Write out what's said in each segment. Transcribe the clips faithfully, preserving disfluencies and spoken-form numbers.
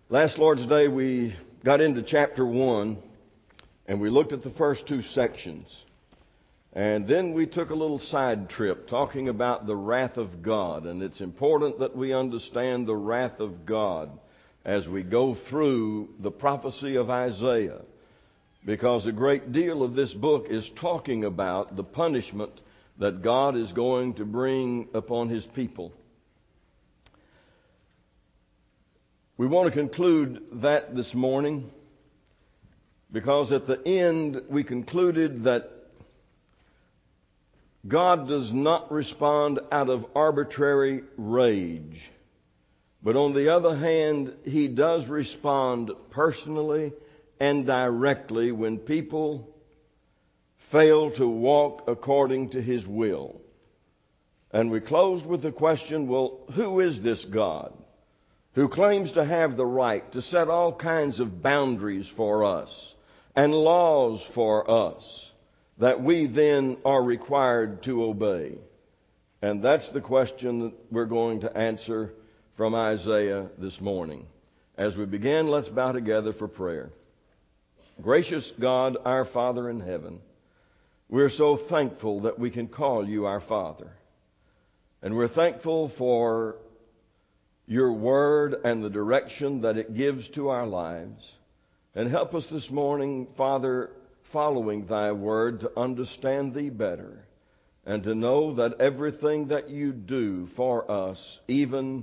Last Lord's Day we got into chapter one and we looked at the first two sections. And then we took a little side trip talking about the wrath of God. And it's important that we understand the wrath of God as we go through the prophecy of Isaiah. Because a great deal of this book is talking about the punishment that God is going to bring upon His people. We want to conclude that this morning because at the end we concluded that God does not respond out of arbitrary rage. But on the other hand, He does respond personally and directly when people fail to walk according to His will. And we closed with the question, well, who is this God who claims to have the right to set all kinds of boundaries for us and laws for us that we then are required to obey? And that's the question that we're going to answer from Isaiah this morning. As we begin, let's bow together for prayer. Gracious God, our Father in heaven, we're so thankful that we can call You our Father. And we're thankful for Your Word and the direction that it gives to our lives. And help us this morning, Father, following Thy Word, to understand Thee better and to know that everything that You do for us, even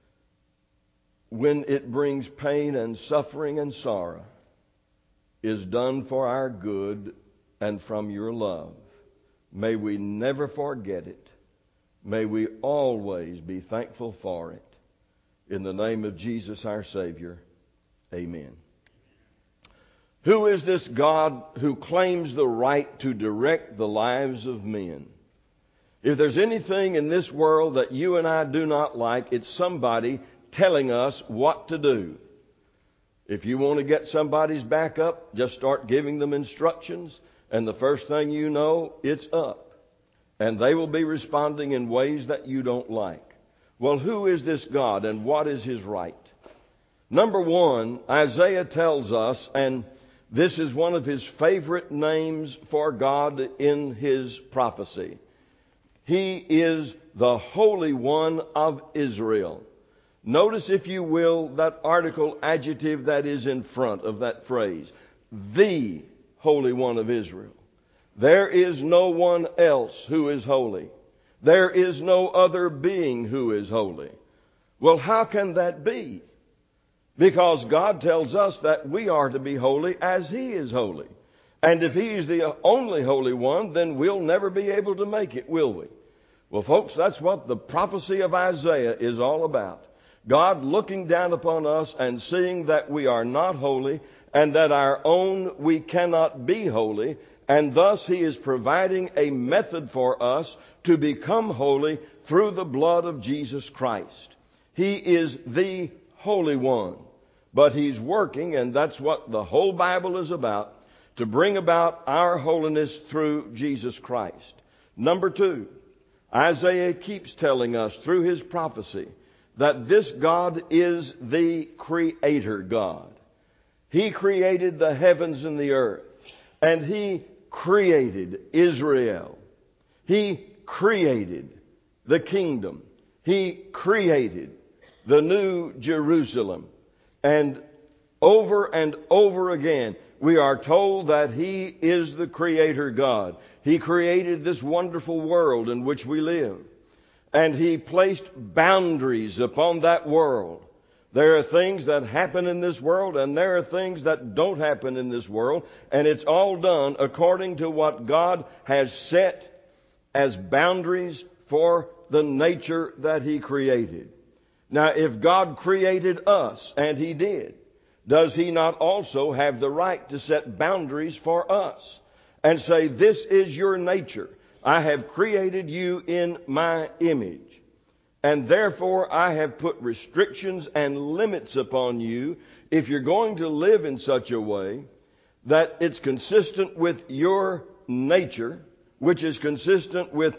when it brings pain and suffering and sorrow, is done for our good and from Your love. May we never forget it. May we always be thankful for it. In the name of Jesus our Savior, amen. Who is this God who claims the right to direct the lives of men? If there's anything in this world that you and I do not like, it's somebody telling us what to do. If you want to get somebody's back up, just start giving them instructions, and the first thing you know, it's up. And they will be responding in ways that you don't like. Well, who is this God and what is His right? Number one, Isaiah tells us, and this is one of his favorite names for God in his prophecy. He is the Holy One of Israel. Notice, if you will, that article adjective that is in front of that phrase. The Holy One of Israel. There is no one else who is holy. There is no other being who is holy. Well, how can that be? Because God tells us that we are to be holy as He is holy. And if He is the only Holy One, then we'll never be able to make it, will we? Well, folks, that's what the prophecy of Isaiah is all about. God looking down upon us and seeing that we are not holy and that our own we cannot be holy. And thus He is providing a method for us to become holy through the blood of Jesus Christ. He is the Holy One. But He's working, and that's what the whole Bible is about, to bring about our holiness through Jesus Christ. Number two, Isaiah keeps telling us through his prophecy that this God is the Creator God. He created the heavens and the earth, and He created Israel. He created the kingdom. He created the new Jerusalem. And over and over again, we are told that He is the Creator God. He created this wonderful world in which we live. And He placed boundaries upon that world. There are things that happen in this world, and there are things that don't happen in this world. And it's all done according to what God has set as boundaries for the nature that He created. Now, if God created us, and He did, does He not also have the right to set boundaries for us and say, this is your nature. I have created you in my image. And therefore, I have put restrictions and limits upon you if you're going to live in such a way that it's consistent with your nature, which is consistent with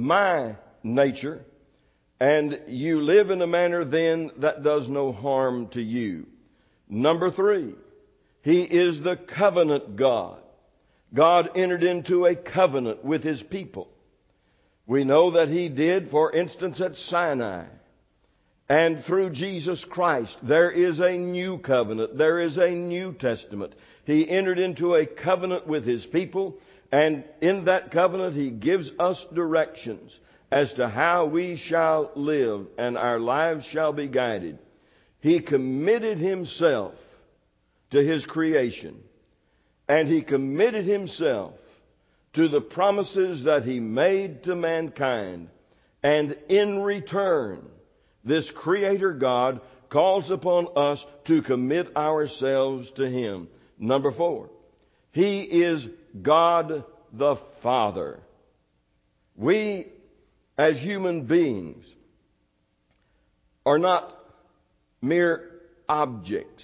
my nature, and you live in a manner then that does no harm to you. Number three, He is the covenant God. God entered into a covenant with His people. We know that He did, for instance, at Sinai. And through Jesus Christ, there is a new covenant. There is a new testament. He entered into a covenant with His people, and in that covenant He gives us directions as to how we shall live and our lives shall be guided. He committed Himself to His creation, and He committed Himself to the promises that He made to mankind. And in return, this Creator God calls upon us to commit ourselves to Him. Number four, He is God the Father. We, as human beings, are not mere objects.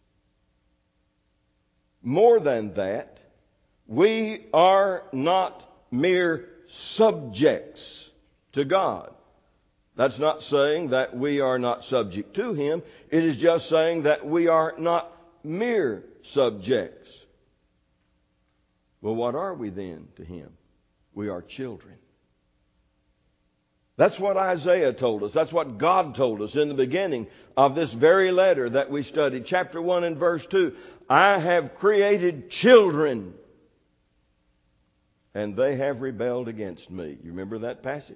More than that, we are not mere subjects to God. That's not saying that we are not subject to Him. It is just saying that we are not mere subjects. Well, what are we then to Him? We are children. That's what Isaiah told us. That's what God told us in the beginning of this very letter that we studied. Chapter one and verse two. I have created children, and they have rebelled against me. You remember that passage?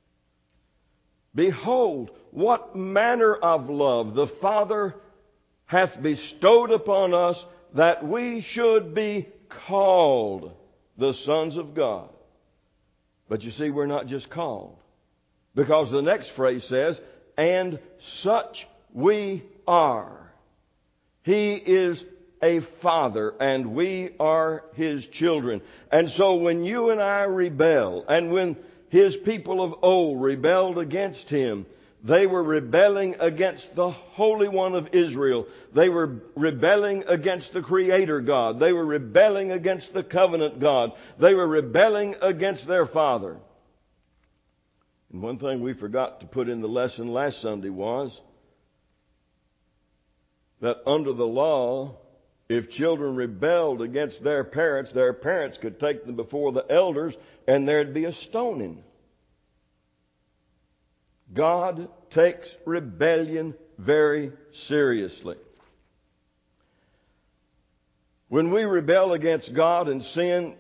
Behold, what manner of love the Father hath bestowed upon us, that we should be called the sons of God. But you see, we're not just called. Because the next phrase says, and such we are. He is a father, and we are His children. And so when you and I rebel, and when His people of old rebelled against Him, they were rebelling against the Holy One of Israel. They were rebelling against the Creator God. They were rebelling against the covenant God. They were rebelling against their Father. And one thing we forgot to put in the lesson last Sunday was that under the law, if children rebelled against their parents, their parents could take them before the elders and there'd be a stoning. God takes rebellion very seriously. When we rebel against God and sin,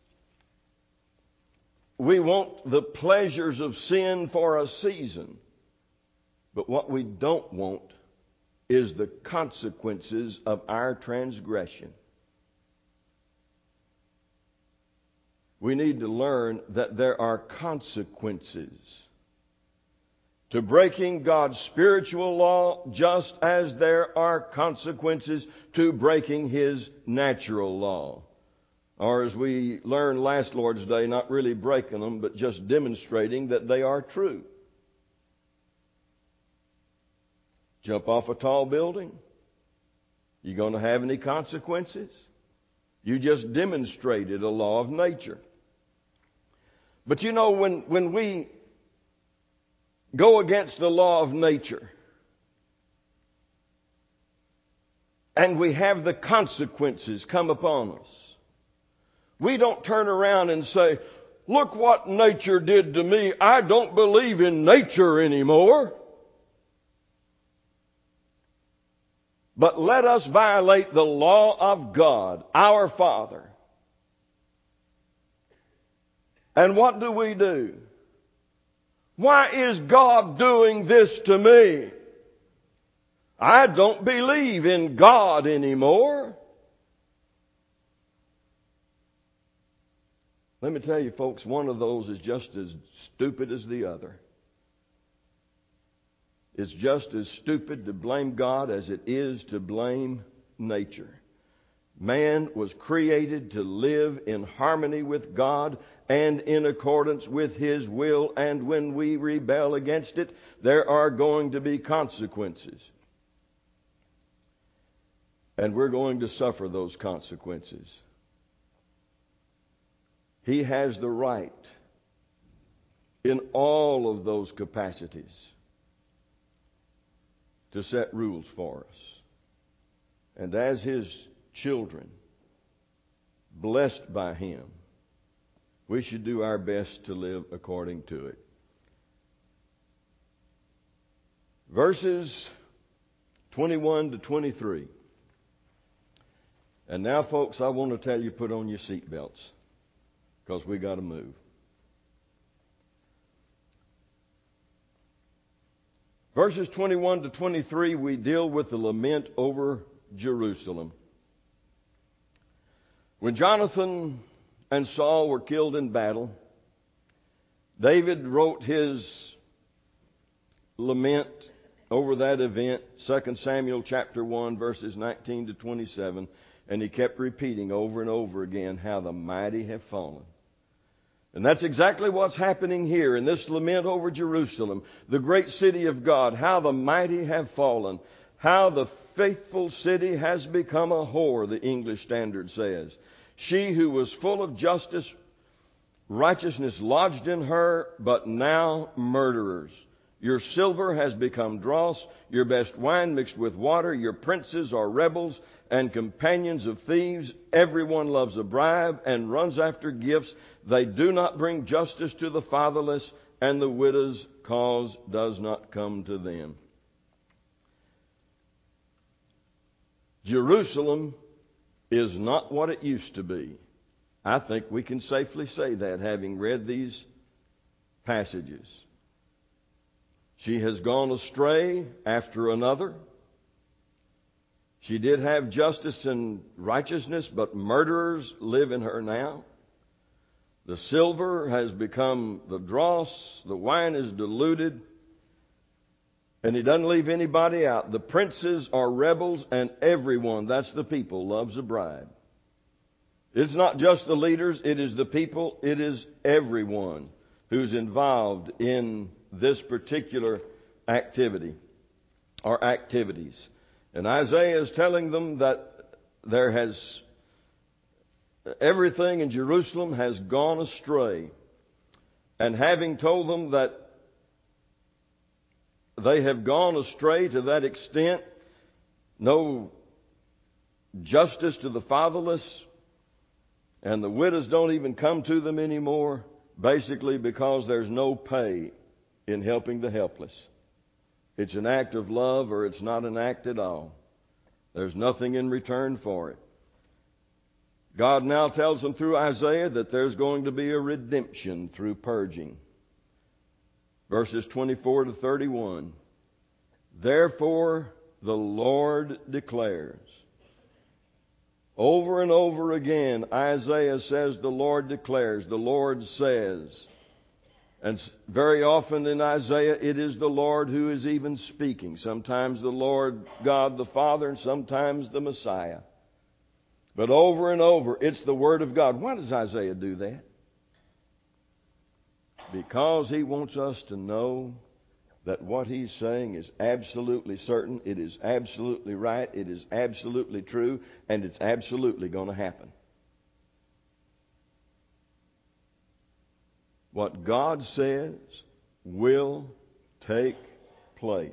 we want the pleasures of sin for a season. But what we don't want is the consequences of our transgression. We need to learn that there are consequences to breaking God's spiritual law, just as there are consequences to breaking His natural law. Or as we learned last Lord's Day, not really breaking them, but just demonstrating that they are true. Jump off a tall building? You going to have any consequences? You just demonstrated a law of nature. But you know, when, when we go against the law of nature, and we have the consequences come upon us, we don't turn around and say, look what nature did to me. I don't believe in nature anymore. But let us violate the law of God, our Father. And what do we do? Why is God doing this to me? I don't believe in God anymore. Let me tell you, folks, one of those is just as stupid as the other. It's just as stupid to blame God as it is to blame nature. Man was created to live in harmony with God and in accordance with His will, and when we rebel against it, there are going to be consequences. And we're going to suffer those consequences. He has the right in all of those capacities to set rules for us. And as His children, blessed by Him, we should do our best to live according to it. Verses twenty-one to twenty-three. And now, folks, I want to tell you, put on your seatbelts, because we got to move. Verses twenty-one to twenty-three, we deal with the lament over Jerusalem. When Jonathan and Saul were killed in battle, David wrote his lament over that event, Second Samuel chapter one, verses nineteen to twenty-seven, and he kept repeating over and over again how the mighty have fallen. And that's exactly what's happening here in this lament over Jerusalem, the great city of God, how the mighty have fallen, how the faithful city has become a whore, the English Standard says. She who was full of justice, righteousness lodged in her, but now murderers. Your silver has become dross, your best wine mixed with water. Your princes are rebels and companions of thieves. Everyone loves a bribe and runs after gifts. They do not bring justice to the fatherless, and the widow's cause does not come to them. Jerusalem is not what it used to be. I think we can safely say that, having read these passages. She has gone astray after another. She did have justice and righteousness, but murderers live in her now. The silver has become the dross. The wine is diluted. And he doesn't leave anybody out. The princes are rebels, and everyone, that's the people, loves a bribe. It's not just the leaders, it is the people, it is everyone who's involved in this particular activity or activities. And Isaiah is telling them that there has everything in Jerusalem has gone astray. And having told them that they have gone astray to that extent, no justice to the fatherless, and the widows don't even come to them anymore, basically because there's no pay in helping the helpless. It's an act of love, or it's not an act at all. There's nothing in return for it. God now tells them through Isaiah that there's going to be a redemption through purging. Verses twenty-four to thirty-one. Therefore the Lord declares. Over and over again, Isaiah says the Lord declares, the Lord says. And very often in Isaiah, it is the Lord who is even speaking. Sometimes the Lord God the Father, and sometimes the Messiah. But over and over, it's the Word of God. Why does Isaiah do that? Because he wants us to know that what he's saying is absolutely certain, it is absolutely right, it is absolutely true, and it's absolutely going to happen. What God says will take place.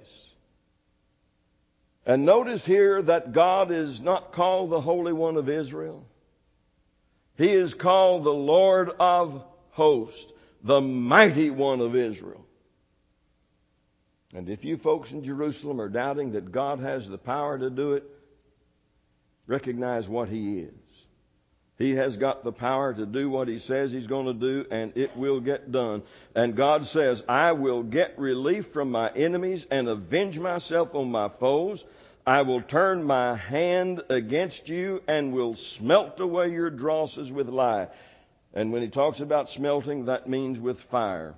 And notice here that God is not called the Holy One of Israel. He is called the Lord of Hosts, the Mighty One of Israel. And if you folks in Jerusalem are doubting that God has the power to do it, recognize what He is. He has got the power to do what He says He's going to do, and it will get done. And God says, I will get relief from my enemies and avenge myself on my foes. I will turn my hand against you and will smelt away your drosses with lye. And when He talks about smelting, that means with fire.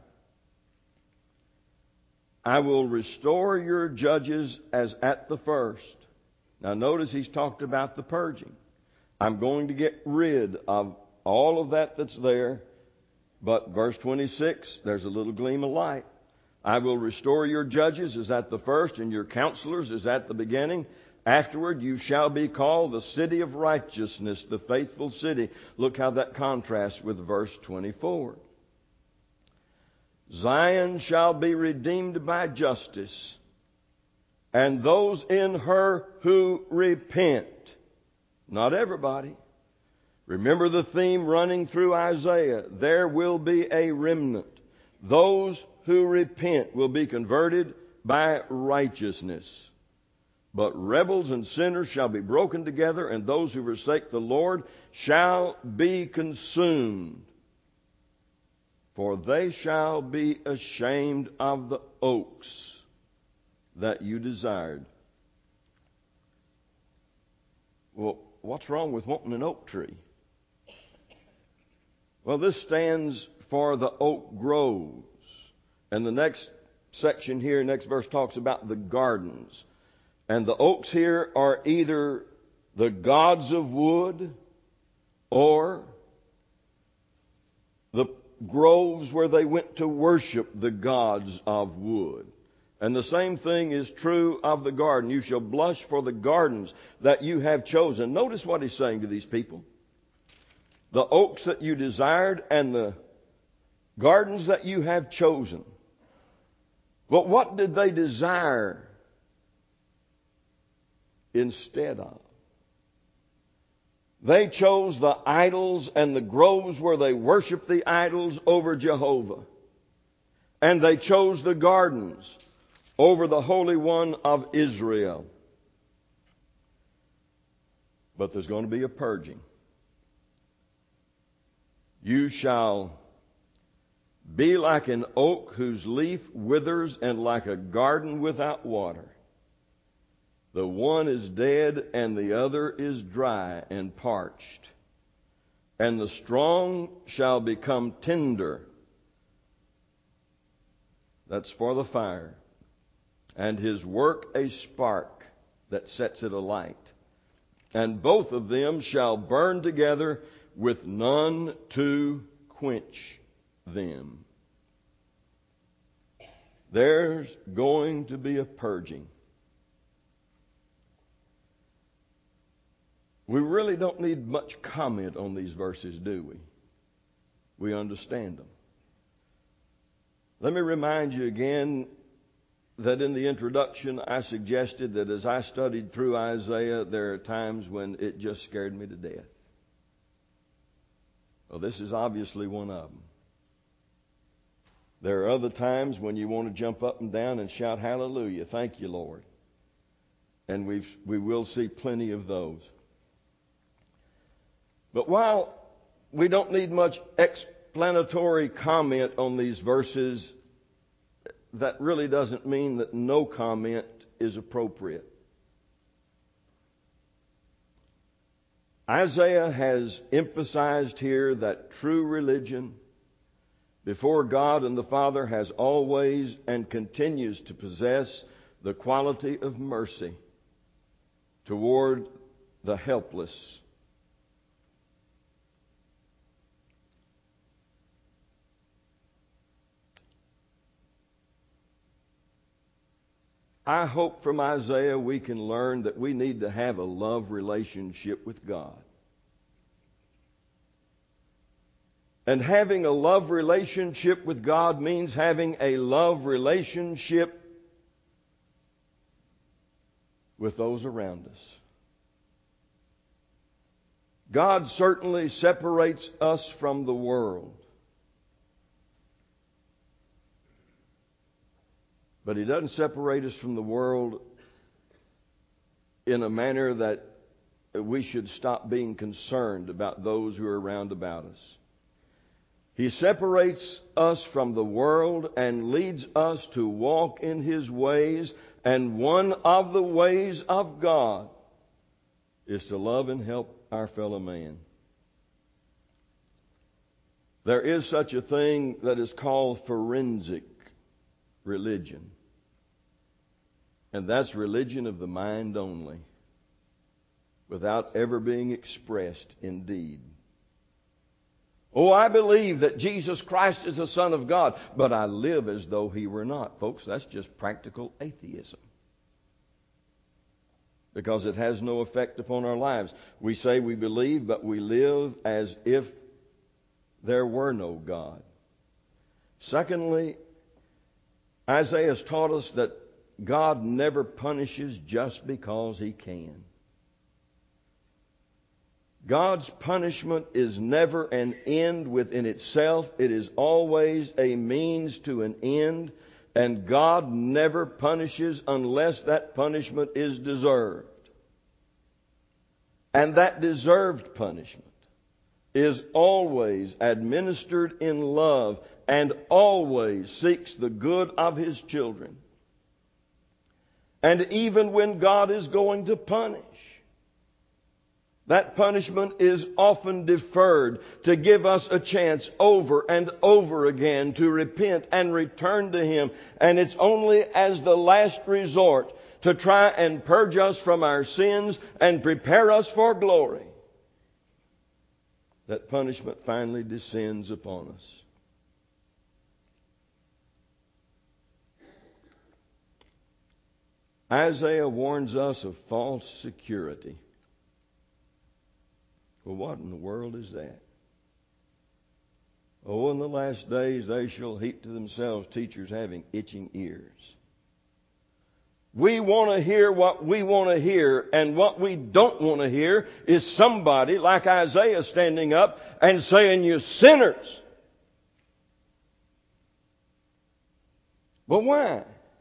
I will restore your judges as at the first. Now notice He's talked about the purging. I'm going to get rid of all of that that's there. But verse twenty-six, there's a little gleam of light. I will restore your judges as at the first, and your counselors as at the beginning. Afterward you shall be called the city of righteousness, the faithful city. Look how that contrasts with verse twenty-four. Zion shall be redeemed by justice, and those in her who repent Not everybody. Remember the theme running through Isaiah. There will be a remnant. Those who repent will be converted by righteousness. But rebels and sinners shall be broken together, and those who forsake the Lord shall be consumed. For they shall be ashamed of the oaks that you desired. Well, what's wrong with wanting an oak tree? Well, this stands for the oak groves. And the next section here, next verse, talks about the gardens. And the oaks here are either the gods of wood or the groves where they went to worship the gods of wood. And the same thing is true of the garden. You shall blush for the gardens that you have chosen. Notice what he's saying to these people. The oaks that you desired and the gardens that you have chosen. But what did they desire instead of? They chose the idols and the groves where they worshiped the idols over Jehovah. And they chose the gardens over the Holy One of Israel. But there's going to be a purging. You shall be like an oak whose leaf withers, and like a garden without water. The one is dead and the other is dry and parched. And the strong shall become tinder. That's for the fire. And his work a spark that sets it alight. And both of them shall burn together with none to quench them. There's going to be a purging. We really don't need much comment on these verses, do we? We understand them. Let me remind you again that in the introduction I suggested that as I studied through Isaiah, there are times when it just scared me to death. Well, this is obviously one of them. There are other times when you want to jump up and down and shout hallelujah. Thank you, Lord. And we've, we will see plenty of those. But while we don't need much explanatory comment on these verses, that really doesn't mean that no comment is appropriate. Isaiah has emphasized here that true religion before God and the Father has always and continues to possess the quality of mercy toward the helpless. I hope from Isaiah we can learn that we need to have a love relationship with God. And having a love relationship with God means having a love relationship with those around us. God certainly separates us from the world. But He doesn't separate us from the world in a manner that we should stop being concerned about those who are around about us. He separates us from the world and leads us to walk in His ways. And one of the ways of God is to love and help our fellow man. There is such a thing that is called forensic religion. And that's religion of the mind only, without ever being expressed in deed. Oh, I believe that Jesus Christ is the Son of God, but I live as though He were not. Folks, that's just practical atheism. Because it has no effect upon our lives. We say we believe, but we live as if there were no God. Secondly, Isaiah has taught us that God never punishes just because He can. God's punishment is never an end within itself. It is always a means to an end. And God never punishes unless that punishment is deserved. And that deserved punishment is always administered in love and always seeks the good of His children. And even when God is going to punish, that punishment is often deferred to give us a chance over and over again to repent and return to Him. And it's only as the last resort to try and purge us from our sins and prepare us for glory that punishment finally descends upon us. Isaiah warns us of false security. Well, what in the world is that? Oh, in the last days they shall heap to themselves teachers having itching ears. We want to hear what we want to hear, and what we don't want to hear is somebody like Isaiah standing up and saying, "You sinners." But why?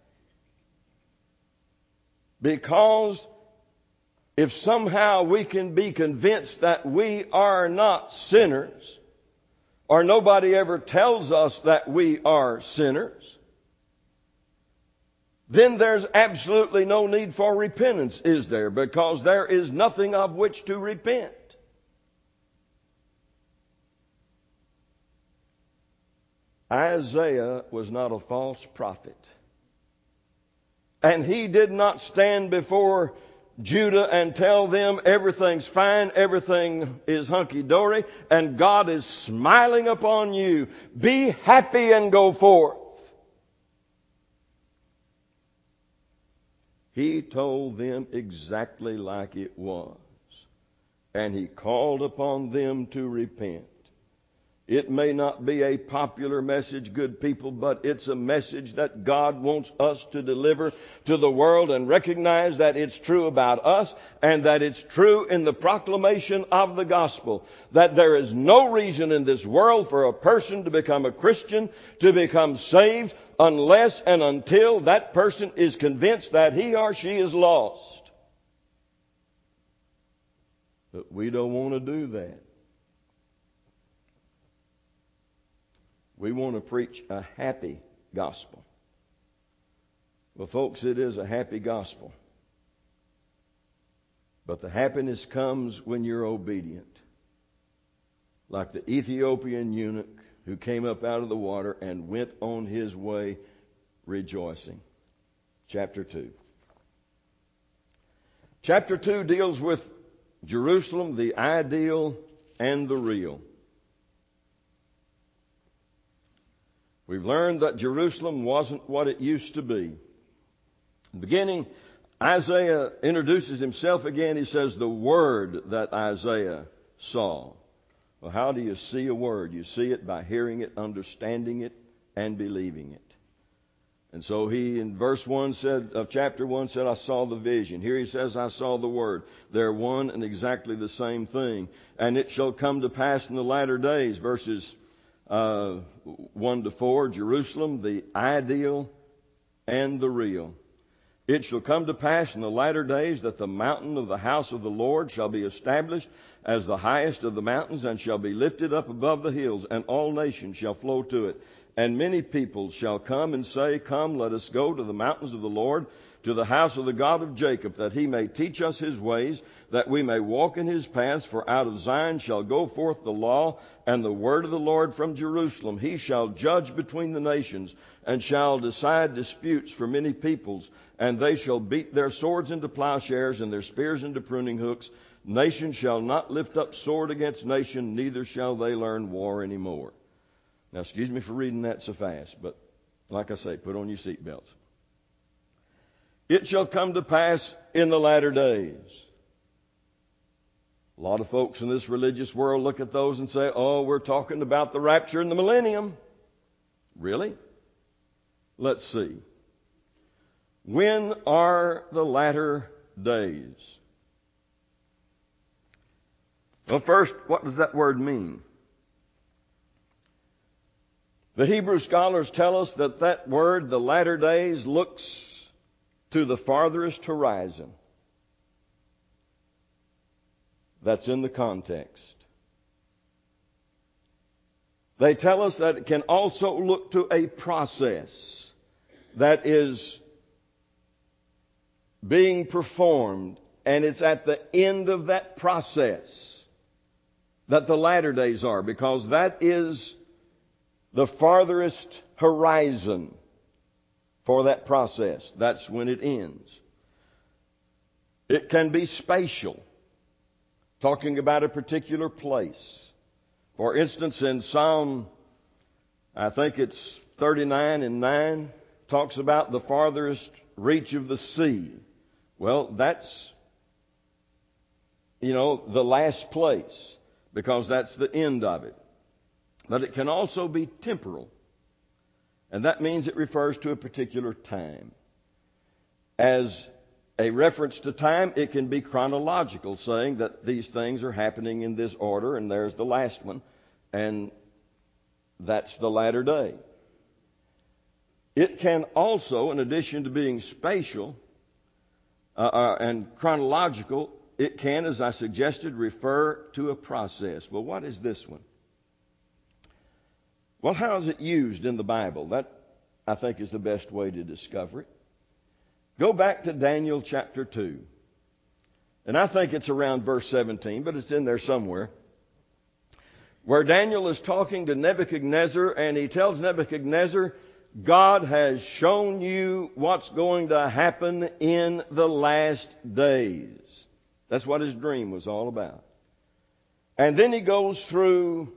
Because if somehow we can be convinced that we are not sinners, or nobody ever tells us that we are sinners, then there's absolutely no need for repentance, is there? Because there is nothing of which to repent. Isaiah was not a false prophet. And he did not stand before Judah and tell them everything's fine, everything is hunky-dory, and God is smiling upon you. Be happy and go forth. He told them exactly like it was. And He called upon them to repent. It may not be a popular message, good people, but it's a message that God wants us to deliver to the world and recognize that it's true about us and that it's true in the proclamation of the gospel. That there is no reason in this world for a person to become a Christian, to become saved, unless and until that person is convinced that he or she is lost. But we don't want to do that. We want to preach a happy gospel. Well, folks, it is a happy gospel. But the happiness comes when you're obedient. Like the Ethiopian eunuch who came up out of the water and went on his way rejoicing. Chapter two. Chapter two deals with Jerusalem, the ideal and the real. We've learned that Jerusalem wasn't what it used to be. In the beginning, Isaiah introduces himself again. He says, the word that Isaiah saw. Well, how do you see a word? You see it by hearing it, understanding it, and believing it. And so he, in verse one said, of chapter one, said, I saw the vision. Here he says, I saw the word. They're one and exactly the same thing. And it shall come to pass in the latter days, verses Uh, one to four, Jerusalem, the ideal and the real. It shall come to pass in the latter days that the mountain of the house of the Lord shall be established as the highest of the mountains, and shall be lifted up above the hills, and all nations shall flow to it. And many peoples shall come and say, Come, let us go to the mountains of the Lord, to the house of the God of Jacob, that He may teach us His ways, that we may walk in His paths. For out of Zion shall go forth the law and the word of the Lord from Jerusalem. He shall judge between the nations, and shall decide disputes for many peoples. And they shall beat their swords into plowshares, and their spears into pruning hooks. Nation shall not lift up sword against nation, neither shall they learn war anymore. Now, excuse me for reading that so fast, but like I say, put on your seatbelts. It shall come to pass in the latter days. A lot of folks in this religious world look at those and say, oh, we're talking about the rapture and the millennium. Really? Let's see. When are the latter days? Well, first, what does that word mean? The Hebrew scholars tell us that that word, the latter days, looks to the farthest horizon. That's in the context. They tell us that it can also look to a process that is being performed, and it's at the end of that process that the latter days are, because that is the farthest horizon for that process. That's when it ends. It can be spatial, talking about a particular place. For instance, in Psalm, I think it's thirty-nine and nine, talks about the farthest reach of the sea. Well, that's, you know, the last place, because that's the end of it. But it can also be temporal. And that means it refers to a particular time. As a reference to time, it can be chronological, saying that these things are happening in this order, and there's the last one, and that's the latter day. It can also, in addition to being spatial uh, uh, and chronological, it can, as I suggested, refer to a process. Well, what is this one? Well, how is it used in the Bible? That, I think, is the best way to discover it. Go back to Daniel chapter two. And I think it's around verse seventeen, but it's in there somewhere, where Daniel is talking to Nebuchadnezzar, and he tells Nebuchadnezzar, God has shown you what's going to happen in the last days. That's what his dream was all about. And then he goes through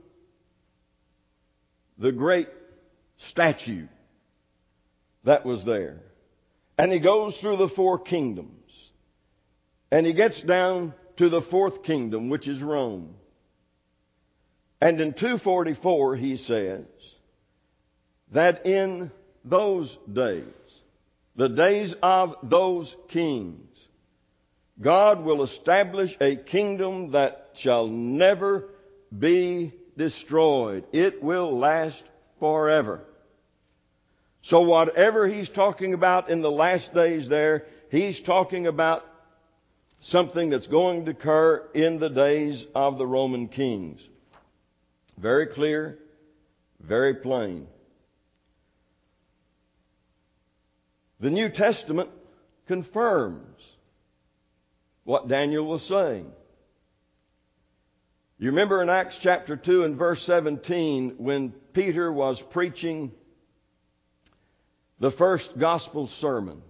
the great statue that was there. And he goes through the four kingdoms. And he gets down to the fourth kingdom, which is Rome. And in two forty-four he says that in those days, the days of those kings, God will establish a kingdom that shall never be destroyed. It will last forever. So whatever he's talking about in the last days there, he's talking about something that's going to occur in the days of the Roman kings. Very clear, very plain. The New Testament confirms what Daniel was saying. You remember in Acts chapter two and verse seventeen, when Peter was preaching the first gospel sermon.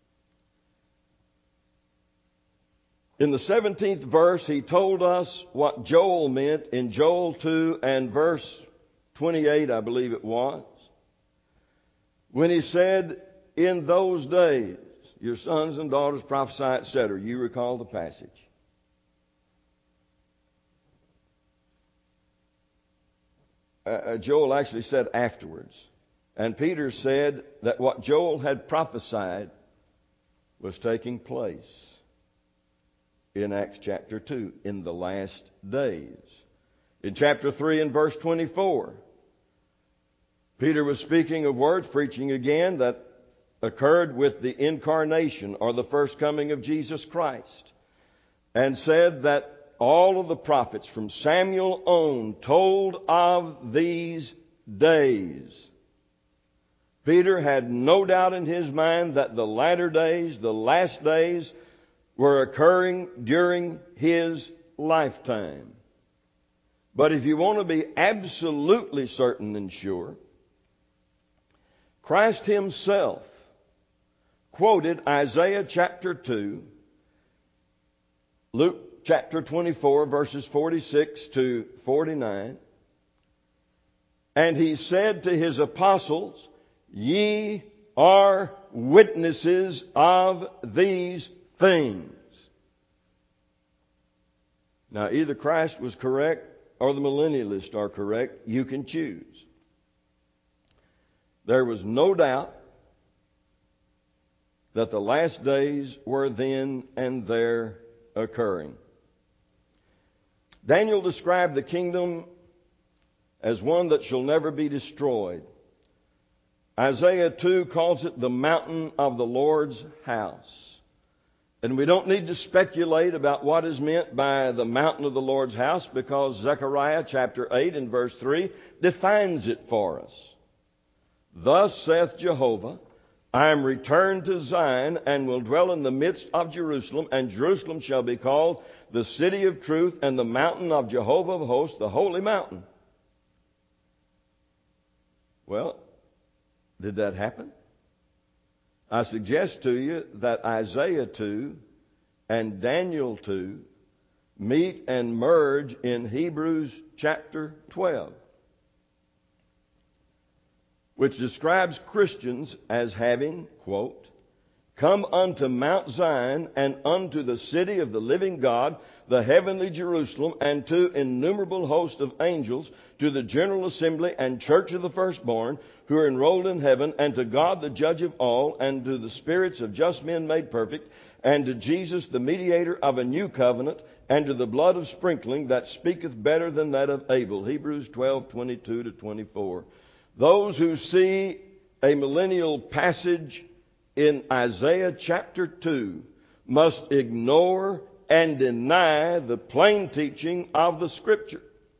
In the seventeenth verse, he told us what Joel meant in Joel two and verse twenty-eight, I believe it was, when he said, in those days, your sons and daughters prophesy, et cetera. You recall the passage. Uh, Joel actually said afterwards. And Peter said that what Joel had prophesied was taking place in Acts chapter two, in the last days. In chapter three and verse twenty-four, Peter was speaking of words, preaching again, that occurred with the incarnation or the first coming of Jesus Christ, and said that all of the prophets from Samuel on told of these days. Peter had no doubt in his mind that the latter days, the last days, were occurring during his lifetime. But if you want to be absolutely certain and sure, Christ himself quoted Isaiah chapter two, Luke chapter twenty-four, verses forty-six to forty-nine. And he said to his apostles, ye are witnesses of these things. Now, either Christ was correct or the millennialists are correct. You can choose. There was no doubt that the last days were then and there occurring. Daniel described the kingdom as one that shall never be destroyed. Isaiah two calls it the mountain of the Lord's house. And we don't need to speculate about what is meant by the mountain of the Lord's house, because Zechariah chapter eight and verse three defines it for us. Thus saith Jehovah, I am returned to Zion and will dwell in the midst of Jerusalem, and Jerusalem shall be called the city of truth and the mountain of Jehovah of hosts, the holy mountain. Well, did that happen? I suggest to you that Isaiah two and Daniel two meet and merge in Hebrews chapter twelve, which describes Christians as having, quote, come unto Mount Zion and unto the city of the living God, the heavenly Jerusalem, and to innumerable hosts of angels, to the general assembly and church of the firstborn, who are enrolled in heaven, and to God the judge of all, and to the spirits of just men made perfect, and to Jesus the mediator of a new covenant, and to the blood of sprinkling that speaketh better than that of Abel. Hebrews twelve, twenty-two to twenty-four. Those who see a millennial passage in Isaiah chapter two must ignore and deny the plain teaching of the Scripture.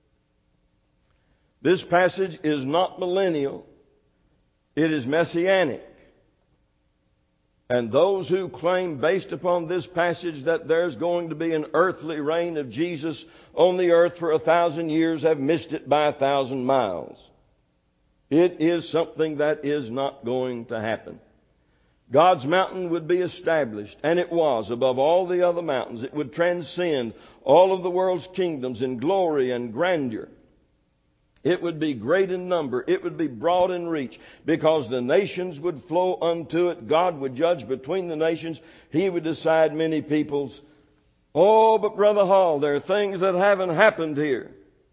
This passage is not millennial. It is messianic. And those who claim based upon this passage that there's going to be an earthly reign of Jesus on the earth for a thousand years have missed it by a thousand miles. It is something that is not going to happen. God's mountain would be established, and it was, above all the other mountains. It would transcend all of the world's kingdoms in glory and grandeur. It would be great in number. It would be broad in reach, because the nations would flow unto it. God would judge between the nations. He would decide many peoples. Oh, but Brother Hall, there are things that haven't happened here.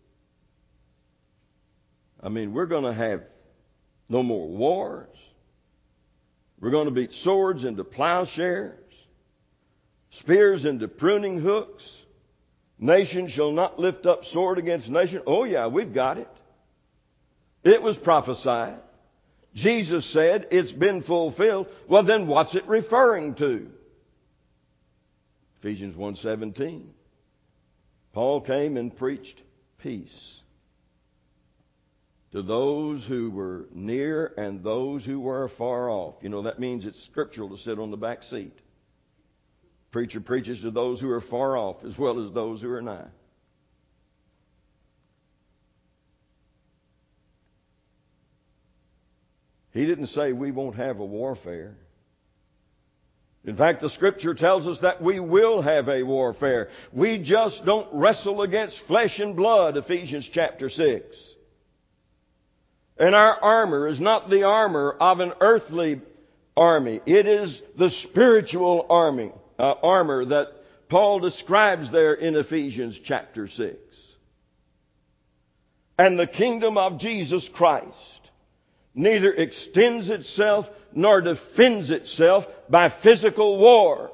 I mean, we're going to have no more wars. We're going to beat swords into plowshares, spears into pruning hooks. Nation shall not lift up sword against nation. Oh yeah, we've got it. It was prophesied. Jesus said it's been fulfilled. Well, then what's it referring to? Ephesians one seventeen. Paul came and preached peace to those who were near and those who were far off. You know, that means it's scriptural to sit on the back seat. Preacher preaches to those who are far off as well as those who are nigh. He didn't say we won't have a warfare. In fact, the Scripture tells us that we will have a warfare. We just don't wrestle against flesh and blood, Ephesians chapter six. And our armor is not the armor of an earthly army. It is the spiritual army, uh, armor that Paul describes there in Ephesians chapter six. And the kingdom of Jesus Christ neither extends itself nor defends itself by physical war.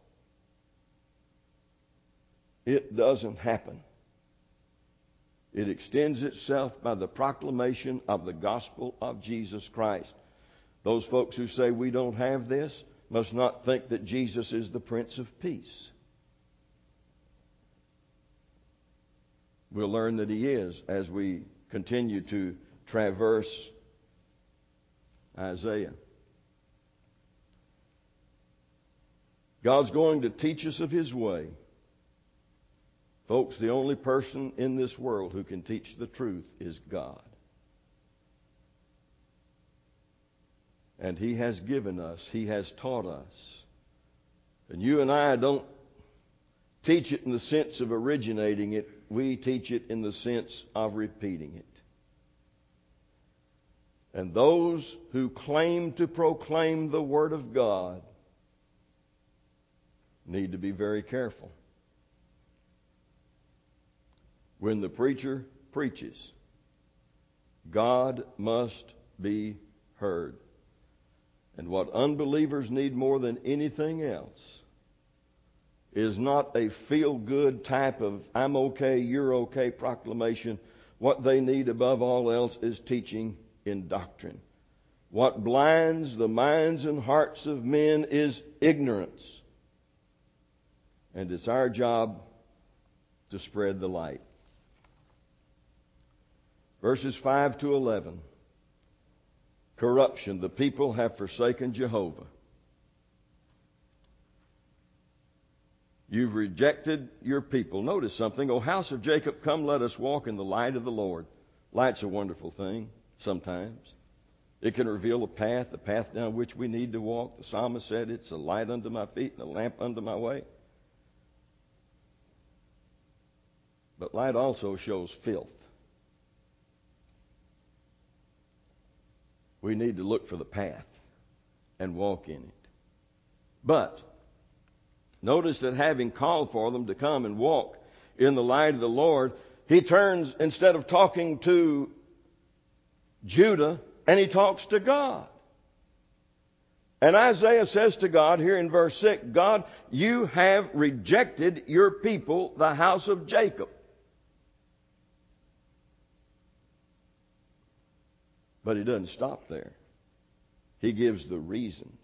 It doesn't happen. It extends itself by the proclamation of the gospel of Jesus Christ. Those folks who say we don't have this must not think that Jesus is the Prince of Peace. We'll learn that He is as we continue to traverse Isaiah. God's going to teach us of His way. Folks, the only person in this world who can teach the truth is God. And He has given us, He has taught us. And you and I don't teach it in the sense of originating it. We teach it in the sense of repeating it. And those who claim to proclaim the Word of God need to be very careful. When the preacher preaches, God must be heard. And what unbelievers need more than anything else is not a feel-good type of I'm okay, you're okay proclamation. What they need above all else is teaching in doctrine. What blinds the minds and hearts of men is ignorance. And it's our job to spread the light. Verses five to eleven. Corruption. The people have forsaken Jehovah. You've rejected your people. Notice something. O house of Jacob, come let us walk in the light of the Lord. Light's a wonderful thing sometimes. It can reveal a path, the path down which we need to walk. The psalmist said it's a light unto my feet and a lamp unto my way. But light also shows filth. We need to look for the path and walk in it. But notice that having called for them to come and walk in the light of the Lord, he turns, instead of talking to Judah, and he talks to God. And Isaiah says to God here in verse six, God, you have rejected your people, the house of Jacob. But he doesn't stop there. He gives the reasons.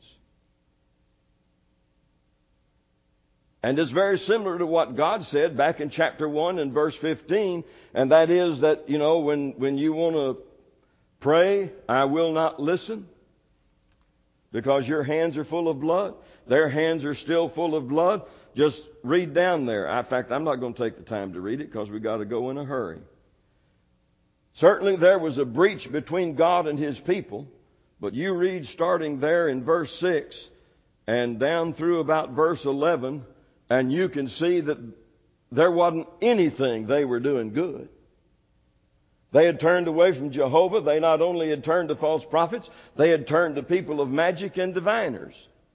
And it's very similar to what God said back in chapter one and verse fifteen. And that is that, you know, when, when you want to pray, I will not listen because your hands are full of blood. Their hands are still full of blood. Just read down there. In fact, I'm not going to take the time to read it because we've got to go in a hurry. Certainly there was a breach between God and His people. But you read starting there in verse six and down through about verse eleven, and you can see that there wasn't anything they were doing good. They had turned away from Jehovah. They not only had turned to false prophets, they had turned to people of magic and diviners.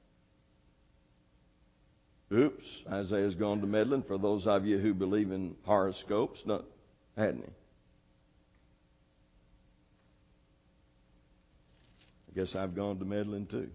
Oops, Isaiah's gone to meddling for those of you who believe in horoscopes. No, hadn't he? I guess I've gone to meddling too.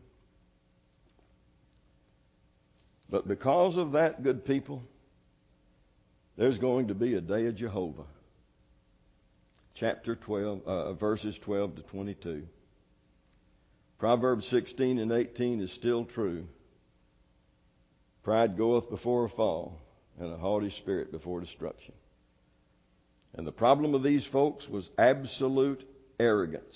But because of that, good people, there's going to be a day of Jehovah. Chapter twelve, uh, verses twelve to twenty-two. Proverbs sixteen and eighteen is still true. Pride goeth before a fall, and a haughty spirit before destruction. And the problem of these folks was absolute arrogance.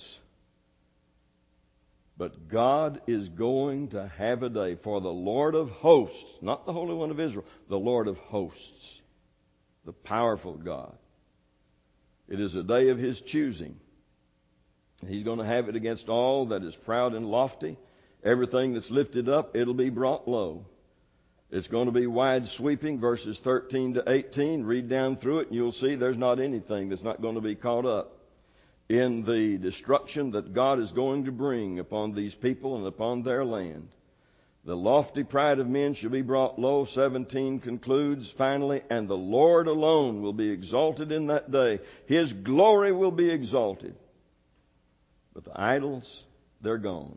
But God is going to have a day for the Lord of hosts, not the Holy One of Israel, the Lord of hosts, the powerful God. It is a day of His choosing. He's going to have it against all that is proud and lofty. Everything that's lifted up, it'll be brought low. It's going to be wide sweeping, verses thirteen to eighteen. Read down through it and you'll see there's not anything that's not going to be caught up in the destruction that God is going to bring upon these people and upon their land. The lofty pride of men shall be brought low. seventeen concludes finally, and the Lord alone will be exalted in that day. His glory will be exalted. But the idols, they're gone.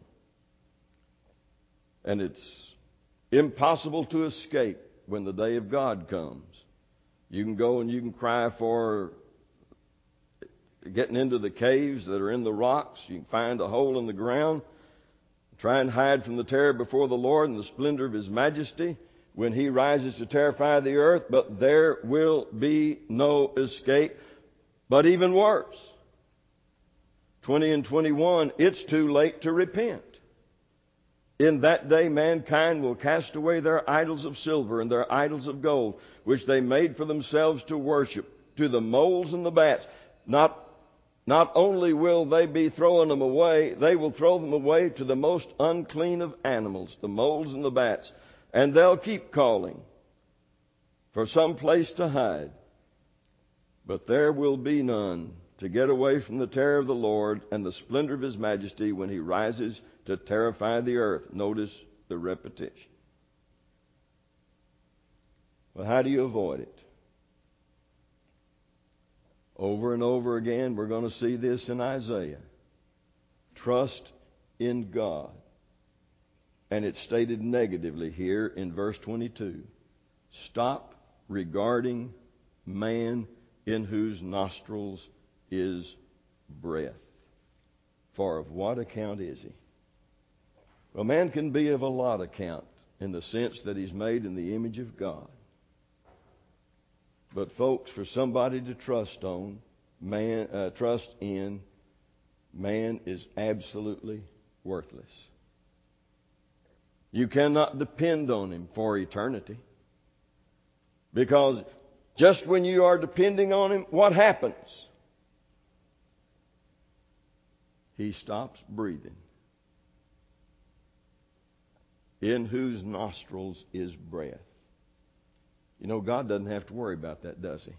And it's impossible to escape when the day of God comes. You can go and you can cry for getting into the caves that are in the rocks. You can find a hole in the ground. Try and hide from the terror before the Lord and the splendor of His majesty when He rises to terrify the earth. But there will be no escape. But even worse, twenty and twenty-one, it's too late to repent. In that day, mankind will cast away their idols of silver and their idols of gold, which they made for themselves to worship, to the moles and the bats. Not Not only will they be throwing them away, they will throw them away to the most unclean of animals, the moles and the bats. And they'll keep calling for some place to hide. But there will be none to get away from the terror of the Lord and the splendor of His majesty when He rises to terrify the earth. Notice the repetition. Well, how do you avoid it? Over and over again, we're going to see this in Isaiah. Trust in God. And it's stated negatively here in verse twenty-two. Stop regarding man in whose nostrils is breath. For of what account is he? Well, man can be of a lot account in the sense that he's made in the image of God. But folks, for somebody to trust on, man, uh, trust in, man is absolutely worthless. You cannot depend on him for eternity. Because just when you are depending on him, what happens? He stops breathing. In whose nostrils is breath. You know, God doesn't have to worry about that, does he?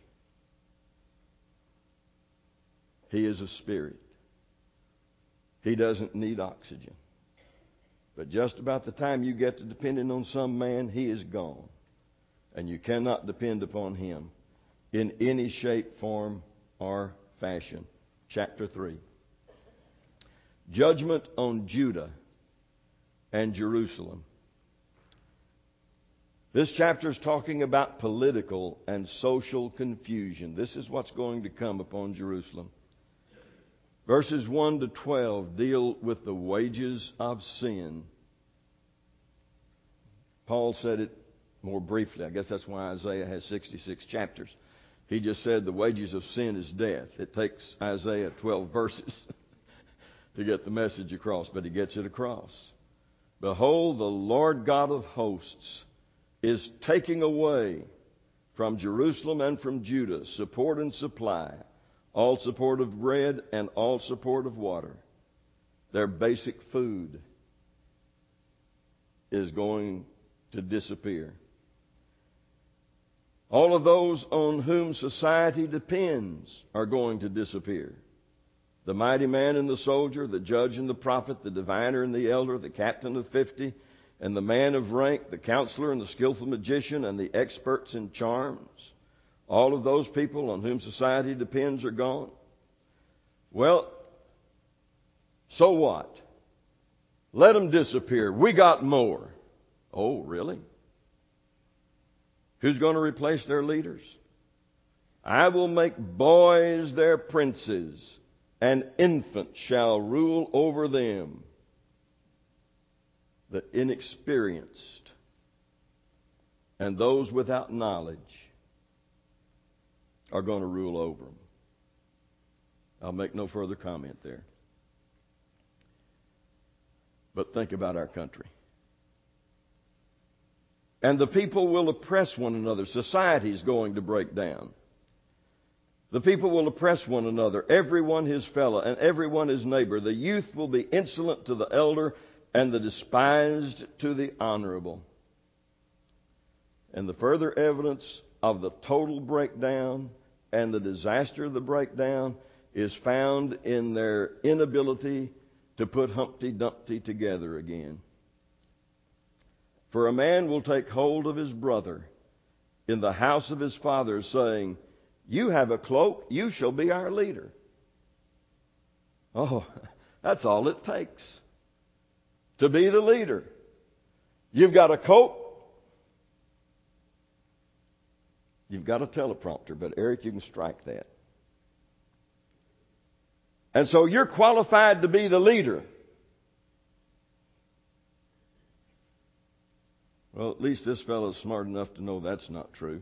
He is a spirit. He doesn't need oxygen. But just about the time you get to depending on some man, he is gone. And you cannot depend upon him in any shape, form, or fashion. Chapter three. Judgment on Judah and Jerusalem. This chapter is talking about political and social confusion. This is what's going to come upon Jerusalem. Verses one to twelve deal with the wages of sin. Paul said it more briefly. I guess that's why Isaiah has sixty-six chapters. He just said the wages of sin is death. It takes Isaiah twelve verses to get the message across, but he gets it across. Behold, the Lord God of hosts is taking away from Jerusalem and from Judah support and supply, all support of bread and all support of water. Their basic food is going to disappear. All of those on whom society depends are going to disappear. The mighty man and the soldier, the judge and the prophet, the diviner and the elder, the captain of fifty, and the man of rank, the counselor and the skillful magician, and the experts in charms. All of those people on whom society depends are gone. Well, so what? Let them disappear. We got more. Oh, really? Who's going to replace their leaders? I will make boys their princes, and infants shall rule over them. The inexperienced and those without knowledge are going to rule over them. I'll make no further comment there. But think about our country. And the people will oppress one another. Society is going to break down. The people will oppress one another, everyone his fellow and everyone his neighbor. The youth will be insolent to the elder, and the despised to the honorable. And the further evidence of the total breakdown and the disaster of the breakdown is found in their inability to put Humpty Dumpty together again. For a man will take hold of his brother in the house of his father, saying, You have a cloak, you shall be our leader. Oh, that's all it takes to be the leader. You've got a coat. You've got a teleprompter, but Eric, you can strike that. And so you're qualified to be the leader. Well, at least this fellow's smart enough to know that's not true.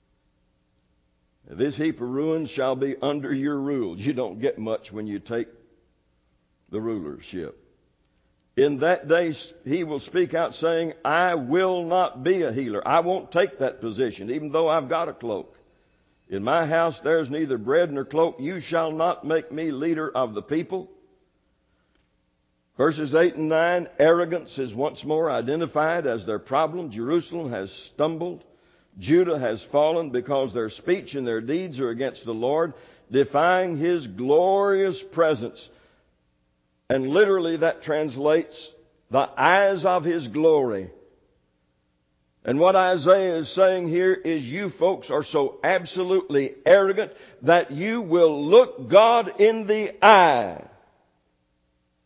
This heap of ruins shall be under your rule. You don't get much when you take the rulership. In that day he will speak out saying, I will not be a healer. I won't take that position, even though I've got a cloak. In my house there's neither bread nor cloak. You shall not make me leader of the people. Verses eight and nine, arrogance is once more identified as their problem. Jerusalem has stumbled. Judah has fallen because their speech and their deeds are against the Lord, defying His glorious presence. And literally that translates the eyes of His glory. And what Isaiah is saying here is you folks are so absolutely arrogant that you will look God in the eye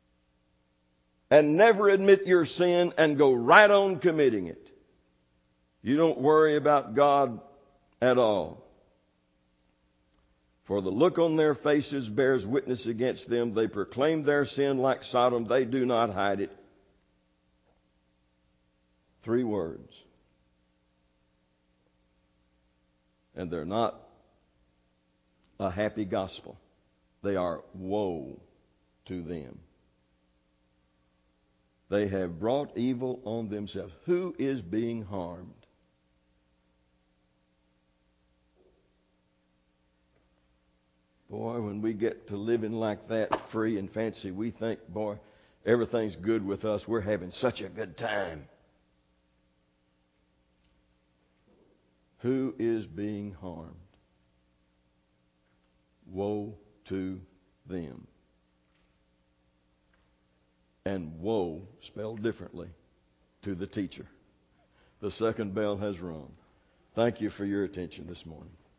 and never admit your sin and go right on committing it. You don't worry about God at all. For the look on their faces bears witness against them. They proclaim their sin like Sodom. They do not hide it. Three words. And they're not a happy gospel. They are woe to them. They have brought evil on themselves. Who is being harmed? Boy, when we get to living like that, free and fancy, we think, boy, everything's good with us. We're having such a good time. Who is being harmed? Woe to them. And woe, spelled differently, to the teacher. The second bell has rung. Thank you for your attention this morning.